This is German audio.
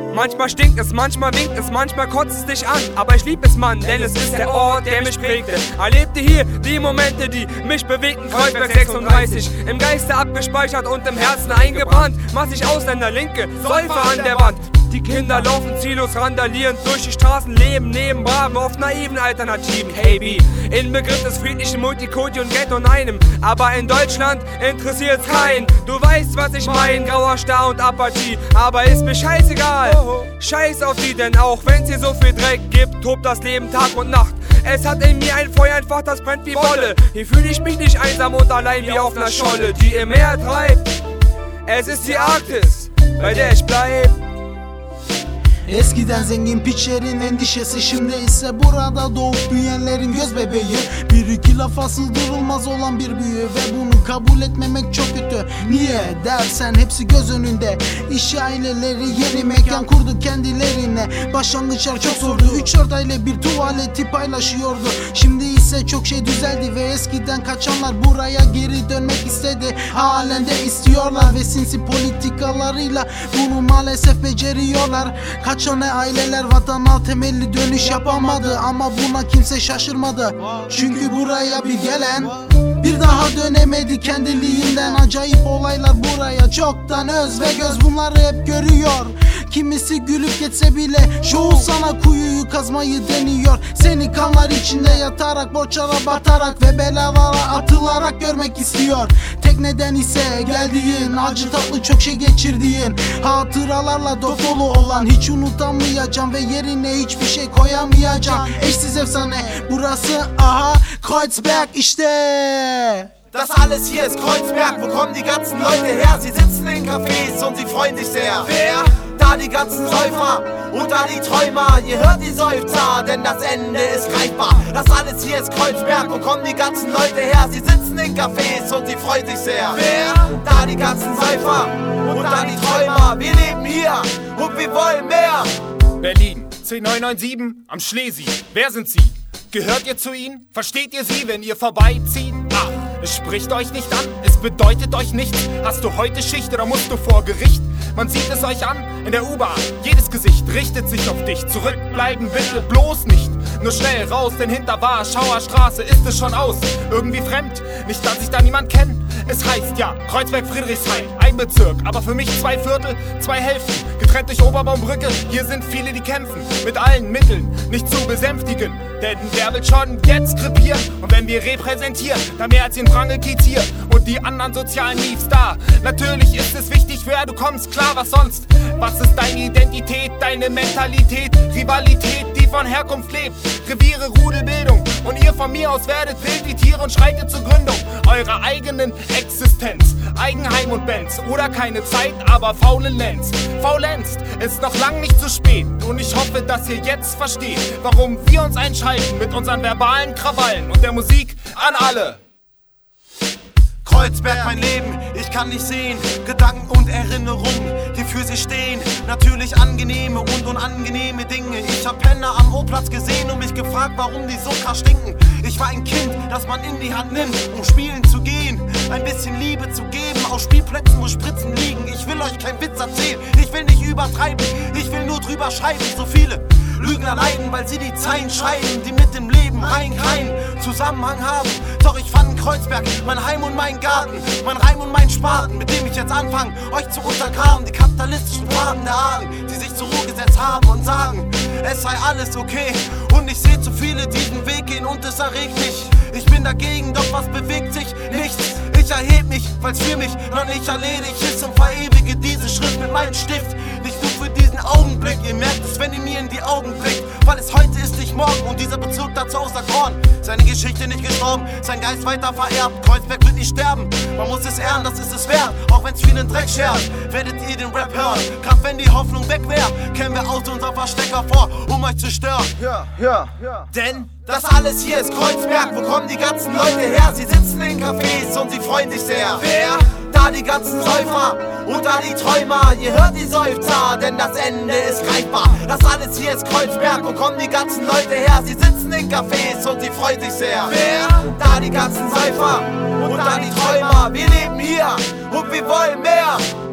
Manchmal stinkt es, manchmal winkt es, manchmal kotzt es dich an. Aber ich lieb es, Mann, denn es ist der Ort, der mich prägte. Erlebte hier die Momente, die mich bewegten. Kreuzberg 36, im Geiste abgespeichert und im Herzen eingebrannt. Massig Ausländer, Linke, Säufer an der Wand. Die Kinder laufen ziellos randalierend durch die Straßen, leben neben Braven auf naiven Alternativen. Hey B, Inbegriff des friedlichen Multikulti und Ghetto in einem. Aber in Deutschland interessiert's keinen. Du weißt, was ich mein, grauer Star und Apathie. Aber ist mir scheißegal, scheiß auf die, denn auch wenn's hier so viel Dreck gibt, tobt das Leben Tag und Nacht. Es hat in mir ein Feuer einfach, das brennt wie Wolle. Hier fühl ich mich nicht einsam und allein wie auf ner Scholle, die im Meer treibt. Es ist die Arktis, bei der ich bleib. Eskiden zengin piçlerin endişesi, şimdi ise burada doğup büyüyenlerin göz bebeği. Bir iki lafa sığdırılmaz olan bir büyü ve bunu kabul etmemek çok kötü. Niye dersen hepsi göz önünde. İş aileleri yeni mekan kurdu kendilerine. Başlangıçlar çok zordu, 3-4 aile bir tuvaleti paylaşıyordu. Şimdi ise çok şey düzeldi ve eskiden kaçanlar buraya geri dönmek istedi. Halen de istiyorlar ve sinsi politikalarıyla bunu maalesef beceriyorlar. Kaçan aileler vatana temelli dönüş yapamadı ama buna kimse şaşırmadı. Çünkü buraya bir gelen bir daha dönemedi kendiliğinden. Acayip olaylar buraya çoktan öz ve göz bunları hep görüyor. Kimisi gülüp geçse bile çoğu sana kuyuyu kazmayı deniyor. Seni kanlar içinde yatarak, borçlara batarak ve belalara atılarak görmek istiyor. Tek neden ise geldiğin, acı tatlı çok şey geçirdiğin, hatıralarla dolu olan, hiç unutamayacağım ve yerine hiçbir şey koyamayacağım. Eşsiz efsane burası, aha Kreuzberg işte. Das alles hier ist Kreuzberg, wo kommen die ganzen Leute her? Sie sitzen in Cafés und sie freuen sich sehr. Wer? Da die ganzen Säufer und da die Träumer. Ihr hört die Seufzer, denn das Ende ist greifbar. Das alles hier ist Kreuzberg, wo kommen die ganzen Leute her? Sie sitzen in Cafés und sie freuen sich sehr. Wer? Da die ganzen Säufer und da die Träumer. Wir leben hier und wir wollen mehr. Berlin, 10997 am Schlesi. Wer sind Sie? Gehört ihr zu ihnen? Versteht ihr sie, wenn ihr vorbeizieht? Ach, es spricht euch nicht an, es bedeutet euch nichts. Hast du heute Schicht oder musst du vor Gericht? Man sieht es euch an, in der U-Bahn, jedes Gesicht richtet sich auf dich. Zurückbleiben bitte bloß nicht, nur schnell raus, denn hinter Warschauer Straße ist es schon aus. Irgendwie fremd, nicht dass ich da niemand kenne. Es heißt ja, Kreuzberg Friedrichshain, ein Bezirk, aber für mich 2 Viertel, 2 Hälften. Getrennt durch Oberbaumbrücke, hier sind viele, die kämpfen, mit allen Mitteln, nicht zu besänftigen. Denn wer will schon jetzt krepieren? Und wenn wir repräsentieren, dann mehr als den Wrangelkiez hier und die anderen sozialen Miefs da. Natürlich ist es wichtig, wer du kommst, klar, was sonst? Was ist deine Identität, deine Mentalität? Rivalität, die von Herkunft lebt. Reviere, Rudelbildung und ihr von mir aus werdet wild wie Tiere und schreitet zur Gründung eurer eigenen Existenz. Eigenheim und Benz oder keine Zeit, aber Faulenz. Faulenzt ist noch lang nicht zu spät und ich hoffe, dass ihr jetzt versteht, warum wir uns einschalten mit unseren verbalen Krawallen und der Musik an alle. Kreuzberg, mein Leben, ich kann dich sehen. Gedanken und Erinnerungen, die für sich stehen. Natürlich angenehme und unangenehme Dinge. Ich hab Penner am Hochplatz gesehen und mich gefragt, warum die so krass stinken. Ich war ein Kind, das man in die Hand nimmt, um spielen zu gehen. Ein bisschen Liebe zu geben, auf Spielplätzen, wo Spritzen liegen. Ich will euch keinen Witz erzählen, ich will nicht übertreiben. Ich will nur drüber schreiben, so viele Lügner leiden, weil sie die Zeilen schreiben, die mit dem Leben rein keinen Zusammenhang haben. Doch ich fand Kreuzberg, mein Heim und mein Garten, mein Reim und mein Spaten, mit dem ich jetzt anfange, euch zu untergraben. Die kapitalistischen Farben der Ahnen, die sich zur Ruhe gesetzt haben und sagen, es sei alles okay. Und ich sehe zu viele diesen Weg gehen und es erregt mich. Ich bin dagegen, doch was bewegt sich? Nichts. Ich erheb mich, weil's für mich noch nicht erledigt ist und verewige diese Schrift mit meinem Stift. Nicht nur für diesen Augenblick, ihr merkt es, wenn ihr mir in die Augen blickt. Weil es heute ist, nicht morgen und dieser Bezug dazu auserkoren. Seine Geschichte nicht gestorben, sein Geist weiter vererbt. Kreuzberg wird nicht sterben, man muss es ehren, das ist es wert. Auch wenn's vielen Dreck schert, werdet ihr den Rap hören. Grad wenn die Hoffnung weg wäre, kämen wir aus unserem Versteck hervor, um euch zu stören. Ja. Denn das alles hier ist Kreuzberg, wo kommen die ganzen Leute her? Sie sitzen in Cafés und sie freuen sich sehr. Wer? Da die ganzen Säufer und da die Träumer. Ihr hört die Seufzer, denn das Ende ist greifbar. Das alles hier ist Kreuzberg, wo kommen die ganzen Leute her? Sie sitzen in Cafés und sie freuen sich sehr. Wer? Da die ganzen Säufer und da die Träumer. Wir leben hier und wir wollen mehr.